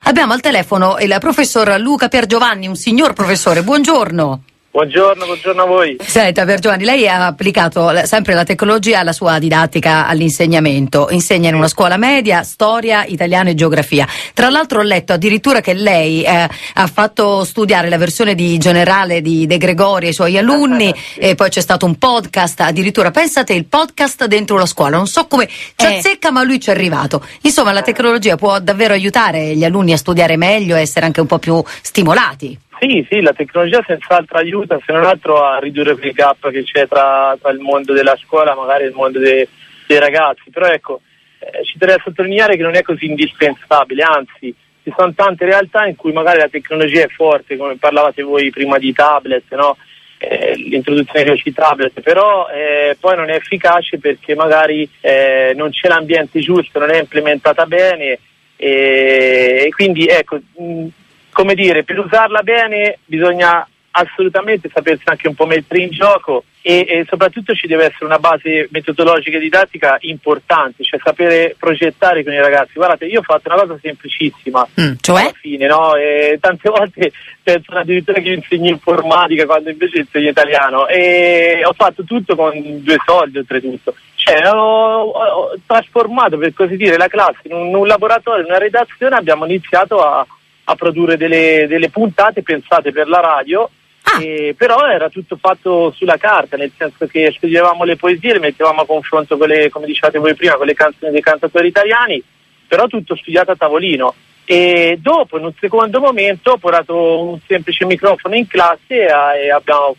Abbiamo al telefono il professor Luca Piergiovanni, un signor professore. Buongiorno. Buongiorno a voi. Senta, Piergiovanni, lei ha applicato sempre la tecnologia alla sua didattica, all'insegnamento. Insegna in una scuola media storia, italiano e geografia. Tra l'altro ho letto addirittura che lei ha fatto studiare la versione di generale di De Gregori ai suoi alunni e poi c'è stato un podcast, addirittura pensate il podcast dentro la scuola. Non so come ci azzecca, ma lui ci è arrivato. Insomma, la tecnologia può davvero aiutare gli alunni a studiare meglio e essere anche un po' più stimolati. Sì, la tecnologia senz'altro aiuta, se non altro a ridurre quel gap che c'è tra il mondo della scuola magari e il mondo dei ragazzi, però ecco, ci terrei a sottolineare che non è così indispensabile, anzi ci sono tante realtà in cui magari la tecnologia è forte, come parlavate voi prima di tablet, no? L'introduzione di questi tablet, però poi non è efficace perché magari non c'è l'ambiente giusto, non è implementata bene e quindi ecco, come dire, per usarla bene bisogna assolutamente sapersi anche un po' mettere in gioco e soprattutto ci deve essere una base metodologica e didattica importante, cioè sapere progettare con i ragazzi. Guardate, io ho fatto una cosa semplicissima, cioè? Alla fine, no? E tante volte pensano addirittura che io insegni informatica quando invece insegno italiano e ho fatto tutto con 2 soldi oltretutto. Cioè, ho trasformato, per così dire, la classe in un laboratorio, in una redazione, abbiamo iniziato a produrre delle puntate pensate per la radio, però era tutto fatto sulla carta, nel senso che scrivevamo le poesie, le mettevamo a confronto con le, come dicevate voi prima, con le canzoni dei cantatori italiani, però tutto studiato a tavolino. E dopo, in un secondo momento, ho portato un semplice microfono in classe e abbiamo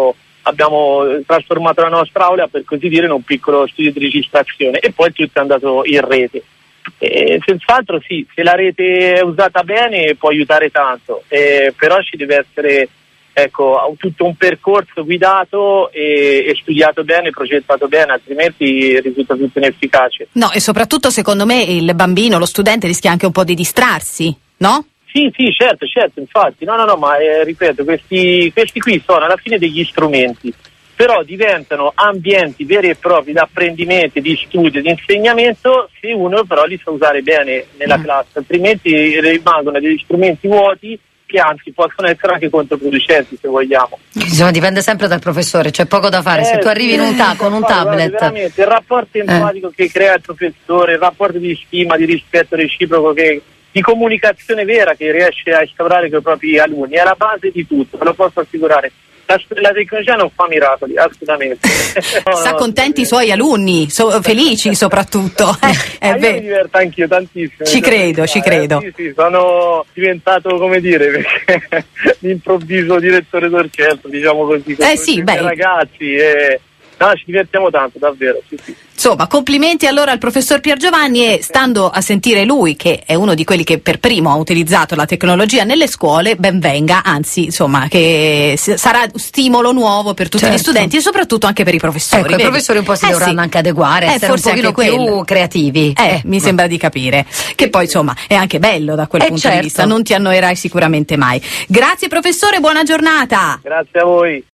trasformato la nostra aula, per così dire, in un piccolo studio di registrazione e poi tutto è andato in rete. Senz'altro sì, se la rete è usata bene può aiutare tanto, però ci deve essere tutto un percorso guidato e studiato bene, progettato bene, altrimenti risulta tutto inefficace. No, e soprattutto secondo me il bambino, lo studente rischia anche un po' di distrarsi, no? Sì, certo, infatti, no, ma ripeto, questi qui sono alla fine degli strumenti, però diventano ambienti veri e propri di apprendimento, di studio, di insegnamento se uno però li sa usare bene nella classe, altrimenti rimangono degli strumenti vuoti che anzi possono essere anche controproducenti, se vogliamo. Insomma, dipende sempre dal professore, c'è poco da fare. Se tu arrivi con un tablet, veramente il rapporto empatico che crea il professore, il rapporto di stima, di rispetto reciproco, di comunicazione vera che riesce a instaurare con i propri alunni è la base di tutto, ve lo posso assicurare. La tecnologia non fa miracoli, assolutamente. Sta contenti i suoi alunni, felici soprattutto. Io mi diverto anch'io tantissimo. Ci credo. Sì, sono diventato, come dire, perché l'improvviso direttore d'orchestra, diciamo così, con i ragazzi. No, ci divertiamo tanto, davvero, sì. Insomma, complimenti allora al professor Piergiovanni e stando a sentire lui, che è uno di quelli che per primo ha utilizzato la tecnologia nelle scuole, ben venga, anzi, insomma, che sarà stimolo nuovo per tutti gli studenti e soprattutto anche per i professori. I professori un po' si dovranno anche adeguare, essere un pochino più creativi. Mi sembra di capire. Che poi, insomma, è anche bello da quel punto di vista, non ti annoierai sicuramente mai. Grazie professore, buona giornata. Grazie a voi.